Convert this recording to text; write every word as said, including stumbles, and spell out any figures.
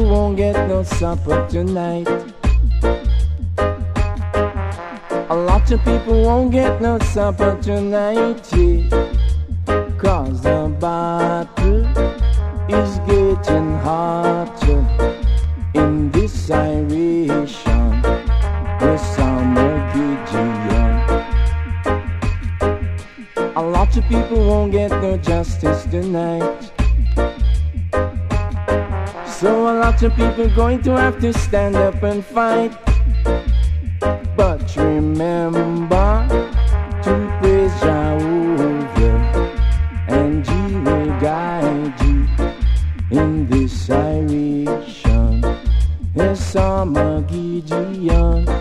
people won't get no supper tonight. A lot of people won't get no supper tonight, yeah. Cause the battle is getting hotter in this iration. The summer Gideon. A lot of people won't get no justice tonight. So a lot of people going to have to stand up and fight. But remember to praise Jehovah, and He will guide you in this iration. Yes, I'm a Gideon.